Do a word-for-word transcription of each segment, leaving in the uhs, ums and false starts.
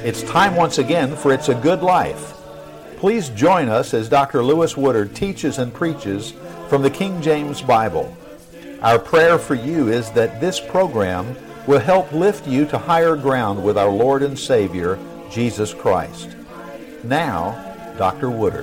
It's time once again for It's a Good Life. Please join us as Doctor Lewis Woodard teaches and preaches from the King James Bible. Our prayer for you is that this program will help lift you to higher ground with our Lord and Savior, Jesus Christ. Now, Doctor Woodard.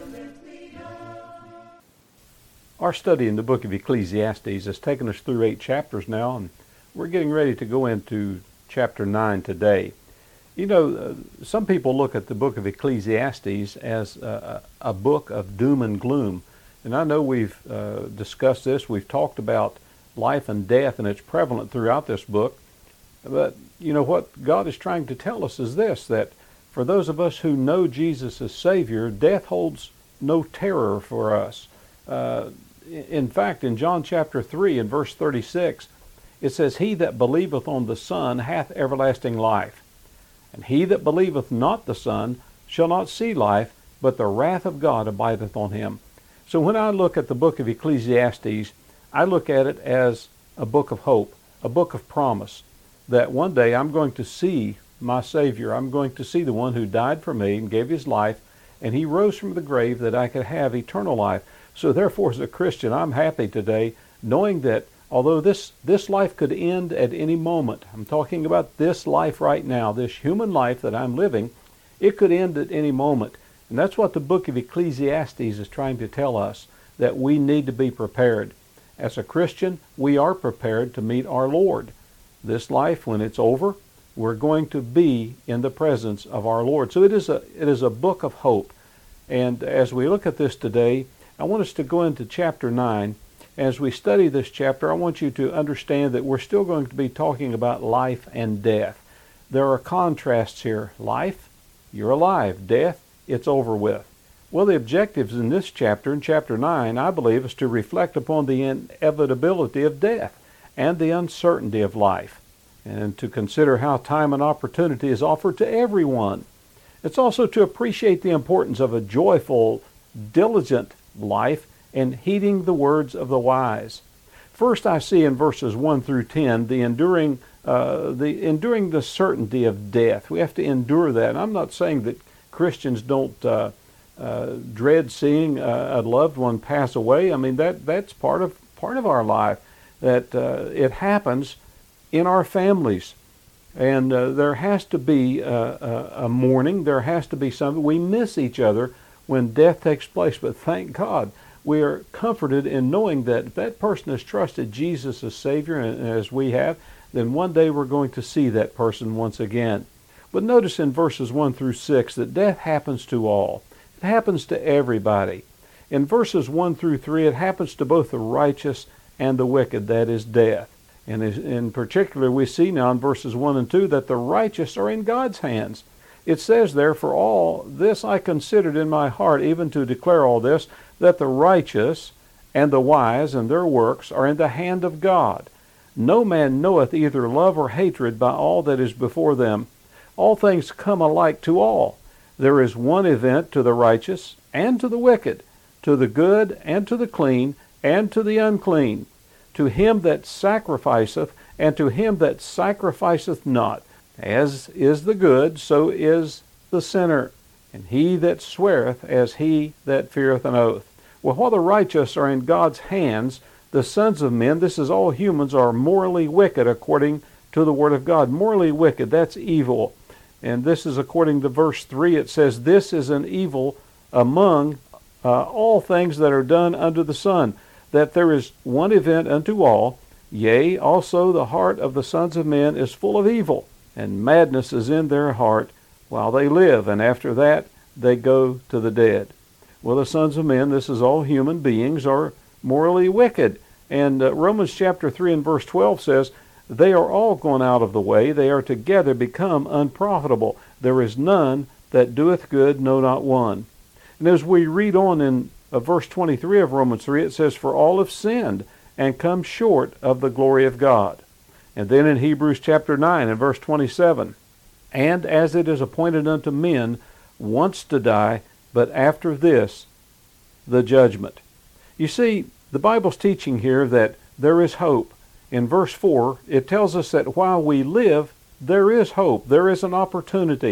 Our study in the book of Ecclesiastes has taken us through eight chapters now, and we're getting ready to go into chapter nine today. You know, uh, some people look at the book of Ecclesiastes as a, a book of doom and gloom. And I know we've uh, discussed this. We've talked about life and death, and it's prevalent throughout this book. But, you know, what God is trying to tell us is this, that for those of us who know Jesus as Savior, death holds no terror for us. Uh, in fact, in John chapter three and verse thirty-six, it says, "He that believeth on the Son hath everlasting life. And he that believeth not the Son shall not see life, but the wrath of God abideth on him." So when I look at the book of Ecclesiastes, I look at it as a book of hope, a book of promise, that one day I'm going to see my Savior. I'm going to see the one who died for me and gave his life, and he rose from the grave that I could have eternal life. So therefore, as a Christian, I'm happy today knowing that although this, this life could end at any moment, I'm talking about this life right now, this human life that I'm living, it could end at any moment. And that's what the book of Ecclesiastes is trying to tell us, that we need to be prepared. As a Christian, we are prepared to meet our Lord. This life, when it's over, we're going to be in the presence of our Lord. So it is a, it is a book of hope. And as we look at this today, I want us to go into chapter nine. As we study this chapter, I want you to understand that we're still going to be talking about life and death. There are contrasts here. Life, you're alive. Death, it's over with. Well, the objectives in this chapter, in chapter nine, I believe, is to reflect upon the inevitability of death and the uncertainty of life, and to consider how time and opportunity is offered to everyone. It's also to appreciate the importance of a joyful, diligent life and heeding the words of the wise. First, I see in verses one through ten the enduring, uh, the enduring the certainty of death. We have to endure that. And I'm not saying that Christians don't uh, uh, dread seeing a, a loved one pass away. I mean, that that's part of part of our life. That uh, it happens in our families, and uh, there has to be a, a, a mourning. There has to be something. We miss each other when death takes place, but thank God, we are comforted in knowing that if that person has trusted Jesus as Savior, and as we have, then one day we're going to see that person once again. But notice in verses one through six that death happens to all. It happens to everybody. In verses one through three, it happens to both the righteous and the wicked, that is death. And in particular, we see now in verses one and two that the righteous are in God's hands. It says there, "For all this I considered in my heart, even to declare all this, that the righteous and the wise and their works are in the hand of God. No man knoweth either love or hatred by all that is before them. All things come alike to all. There is one event to the righteous and to the wicked, to the good and to the clean and to the unclean, to him that sacrificeth and to him that sacrificeth not. As is the good, so is the sinner, and he that sweareth as he that feareth an oath." Well, while the righteous are in God's hands, the sons of men, this is all humans, are morally wicked according to the Word of God. Morally wicked, that's evil. And this is according to verse three. It says, "This is an evil among uh, all things that are done under the sun, that there is one event unto all, yea, also the heart of the sons of men is full of evil, and madness is in their heart while they live, and after that they go to the dead." Well, the sons of men, this is all human beings, are morally wicked. And uh, Romans chapter three and verse twelve says, "They are all gone out of the way, they are together become unprofitable. There is none that doeth good, no, not one." And as we read on in uh, verse twenty-three of Romans three, it says, "For all have sinned and come short of the glory of God." And then in Hebrews chapter nine and verse twenty-seven, "And as it is appointed unto men once to die, but after this, the judgment." You see, the Bible's teaching here that there is hope. In verse four, it tells us that while we live, there is hope. There is an opportunity.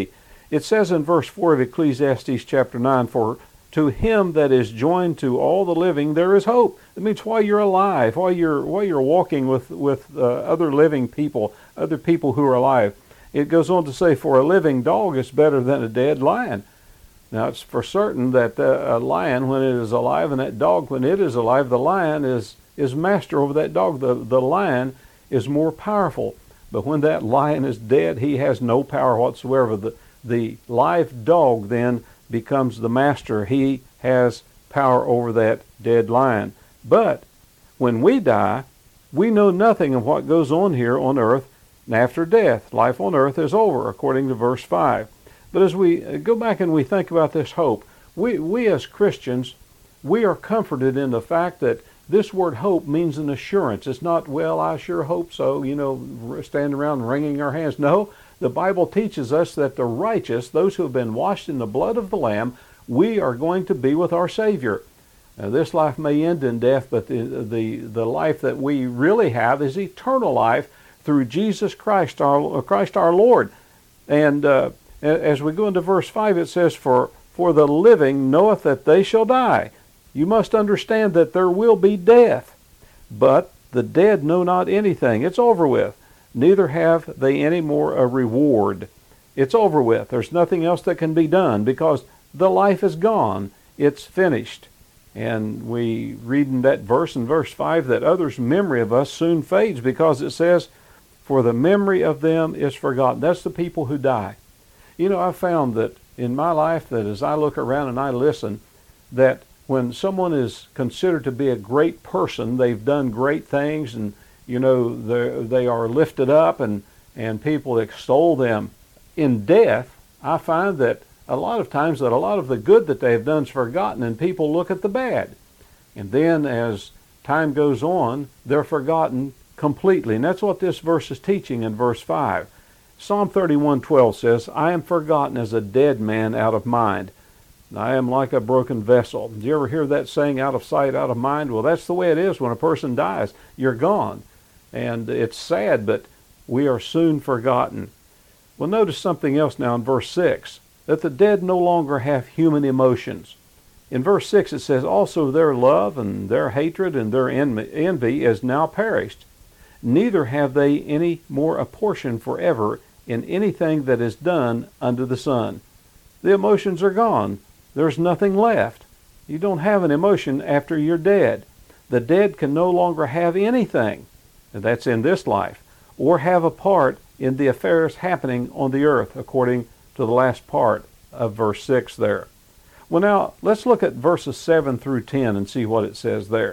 It says in verse four of Ecclesiastes chapter nine, for to him that is joined to all the living there is hope. It means while you're alive, while you're while you're walking with, with uh, other living people, other people who are alive. It goes on to say, for a living dog is better than a dead lion. Now it's for certain that uh, a lion, when it is alive, and that dog, when it is alive, the lion is, is master over that dog. The, the lion is more powerful. But when that lion is dead, he has no power whatsoever. The, the live dog then becomes the master. He has power over that dead lion. But when we die, we know nothing of what goes on here on earth after death. Life on earth is over, according to verse five. But as we go back and we think about this hope, we, we as Christians, we are comforted in the fact that this word hope means an assurance. It's not, well, I sure hope so, you know, standing around wringing our hands. No, the Bible teaches us that the righteous, those who have been washed in the blood of the Lamb, we are going to be with our Savior. Now, this life may end in death, but the, the, the life that we really have is eternal life through Jesus Christ, our, Christ our Lord. And uh, as we go into verse five, it says, for, for the living knoweth that they shall die. You must understand that there will be death. But the dead know not anything. It's over with. Neither have they any more a reward. It's over with. There's nothing else that can be done because the life is gone. It's finished. And we read in that verse, in verse five, that others' memory of us soon fades because it says, for the memory of them is forgotten. That's the people who die. You know, I've found that in my life that as I look around and I listen, that when someone is considered to be a great person, they've done great things, and you know they are lifted up, and and people extol them. In death, I find that a lot of times that a lot of the good that they've done is forgotten, and people look at the bad. And then as time goes on, they're forgotten completely. And that's what this verse is teaching in verse five. Psalm thirty-one twelve says, I am forgotten as a dead man out of mind. I am like a broken vessel. Did you ever hear that saying, out of sight, out of mind? Well, that's the way it is when a person dies. You're gone. And it's sad, but we are soon forgotten. Well, notice something else now in verse six, that the dead no longer have human emotions. In verse six it says, also their love and their hatred and their envy is now perished. Neither have they any more a portion forever in anything that is done under the sun. The emotions are gone. There's nothing left. You don't have an emotion after you're dead. The dead can no longer have anything, and that's in this life, or have a part in the affairs happening on the earth, according to the last part of verse six there. Well, now, let's look at verses seven through ten and see what it says there.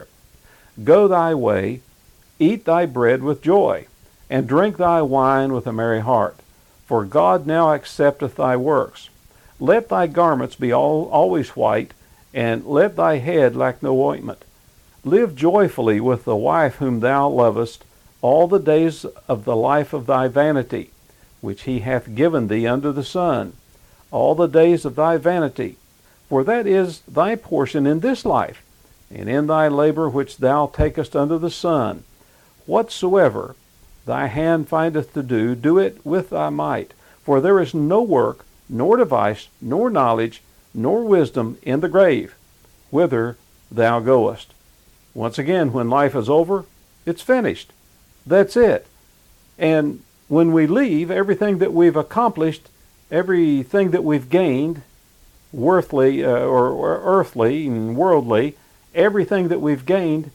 Go thy way, eat thy bread with joy, and drink thy wine with a merry heart, for God now accepteth thy works. Let thy garments be all, always white, and let thy head lack no ointment. Live joyfully with the wife whom thou lovest all the days of the life of thy vanity, which he hath given thee under the sun, all the days of thy vanity. For that is thy portion in this life, and in thy labor which thou takest under the sun. Whatsoever thy hand findeth to do, do it with thy might. For there is no work, nor device, nor knowledge, nor wisdom in the grave, whither thou goest. Once again, when life is over, it's finished. That's it. And when we leave, everything that we've accomplished, everything that we've gained, worthly uh, or, or earthly and worldly, everything that we've gained,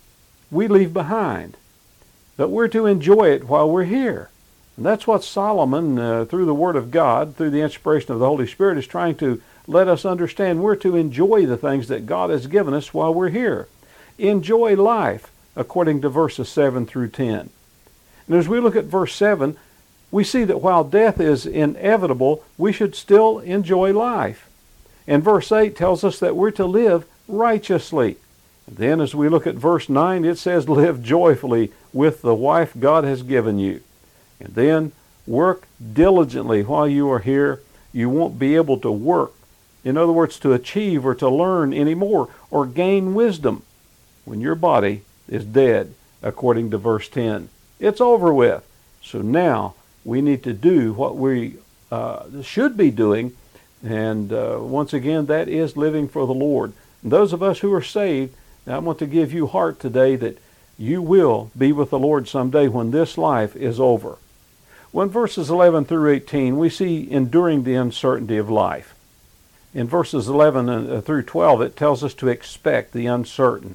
we leave behind. But we're to enjoy it while we're here. And that's what Solomon, uh, through the Word of God, through the inspiration of the Holy Spirit, is trying to let us understand. We're to enjoy the things that God has given us while we're here. Enjoy life, according to verses seven through ten. And as we look at verse seven, we see that while death is inevitable, we should still enjoy life. And verse eight tells us that we're to live righteously. And then as we look at verse nine, it says, live joyfully with the wife God has given you. And then work diligently while you are here. You won't be able to work, in other words, to achieve or to learn anymore or gain wisdom when your body is dead, according to verse ten. It's over with. So now we need to do what we uh, should be doing. And uh, once again, that is living for the Lord. And those of us who are saved, I want to give you heart today that you will be with the Lord someday when this life is over. Well, in verses eleven through eighteen, we see enduring the uncertainty of life. In verses eleven through twelve, it tells us to expect the uncertain.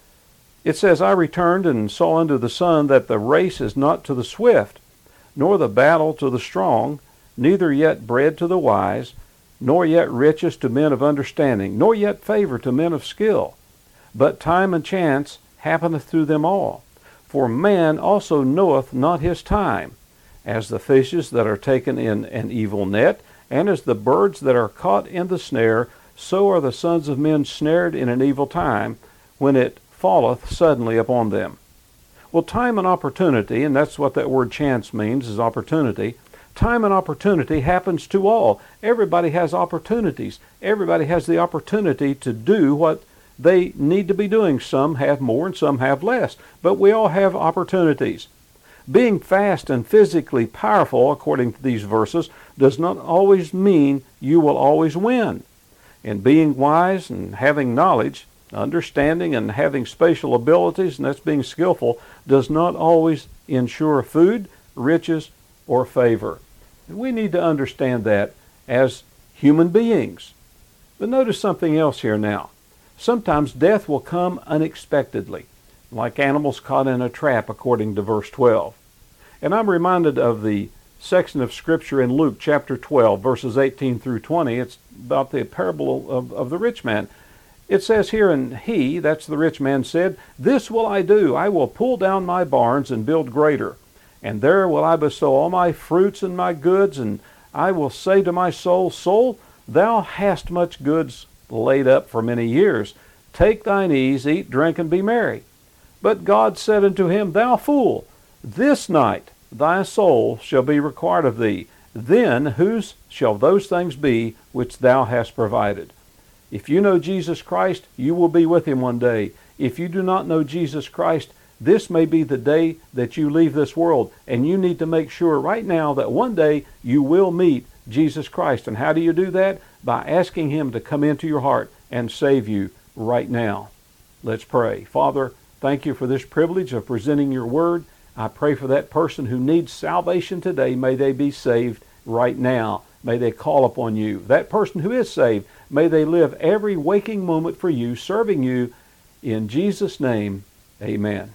It says, I returned and saw under the sun that the race is not to the swift, nor the battle to the strong, neither yet bread to the wise, nor yet riches to men of understanding, nor yet favor to men of skill. But time and chance happeneth to them all. For man also knoweth not his time, as the fishes that are taken in an evil net, and as the birds that are caught in the snare, so are the sons of men snared in an evil time, when it falleth suddenly upon them. Well, time and opportunity, and that's what that word chance means, is opportunity. Time and opportunity happens to all. Everybody has opportunities. Everybody has the opportunity to do what they need to be doing. Some have more and some have less, but we all have opportunities. Being fast and physically powerful, according to these verses, does not always mean you will always win. And being wise and having knowledge, understanding and having spatial abilities, and that's being skillful, does not always ensure food, riches, or favor. And we need to understand that as human beings. But notice something else here now. Sometimes death will come unexpectedly, like animals caught in a trap, according to verse twelve. And I'm reminded of the section of Scripture in Luke chapter twelve, verses eighteen through twenty. It's about the parable of, of the rich man. It says here, and he, that's the rich man, said, This will I do, I will pull down my barns and build greater. And there will I bestow all my fruits and my goods, and I will say to my soul, Soul, thou hast much goods laid up for many years. Take thine ease, eat, drink, and be merry. But God said unto him, Thou fool, this night thy soul shall be required of thee. Then whose shall those things be which thou hast provided? If you know Jesus Christ, you will be with him one day. If you do not know Jesus Christ, this may be the day that you leave this world, and you need to make sure right now that one day you will meet Jesus Christ. And how do you do that? By asking him to come into your heart and save you right now. Let's pray. Father, thank you for this privilege of presenting your word. I pray for that person who needs salvation today. May they be saved right now. May they call upon you. That person who is saved, may they live every waking moment for you, serving you. In Jesus' name, amen.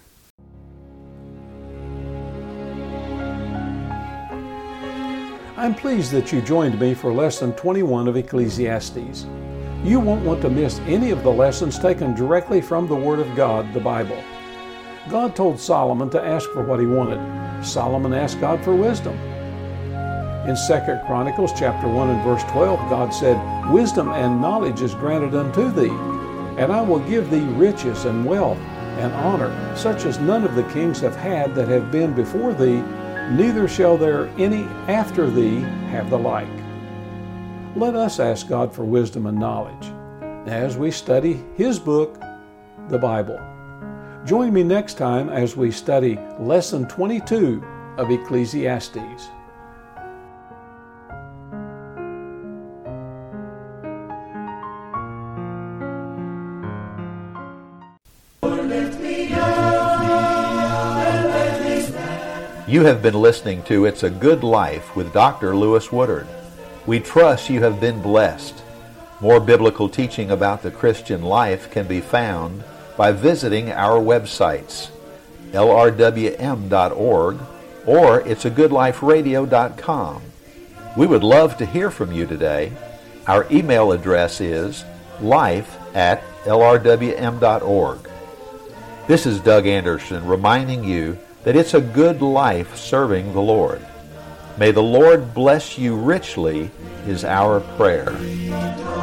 I'm pleased that you joined me for Lesson twenty-one of Ecclesiastes. You won't want to miss any of the lessons taken directly from the Word of God, the Bible. God told Solomon to ask for what he wanted. Solomon asked God for wisdom. In Second Chronicles chapter one and verse twelve, God said, Wisdom and knowledge is granted unto thee, and I will give thee riches and wealth and honor, such as none of the kings have had that have been before thee, neither shall there any after thee have the like. Let us ask God for wisdom and knowledge as we study his book, the Bible. Join me next time as we study Lesson twenty-two of Ecclesiastes. You have been listening to It's a Good Life with Doctor Lewis Woodard. We trust you have been blessed. More biblical teaching about the Christian life can be found by visiting our websites, L R W M dot org or it's a good life radio dot com. We would love to hear from you today. Our email address is life at L R W M dot org. This is Doug Anderson reminding you that it's a good life serving the Lord. May the Lord bless you richly is our prayer.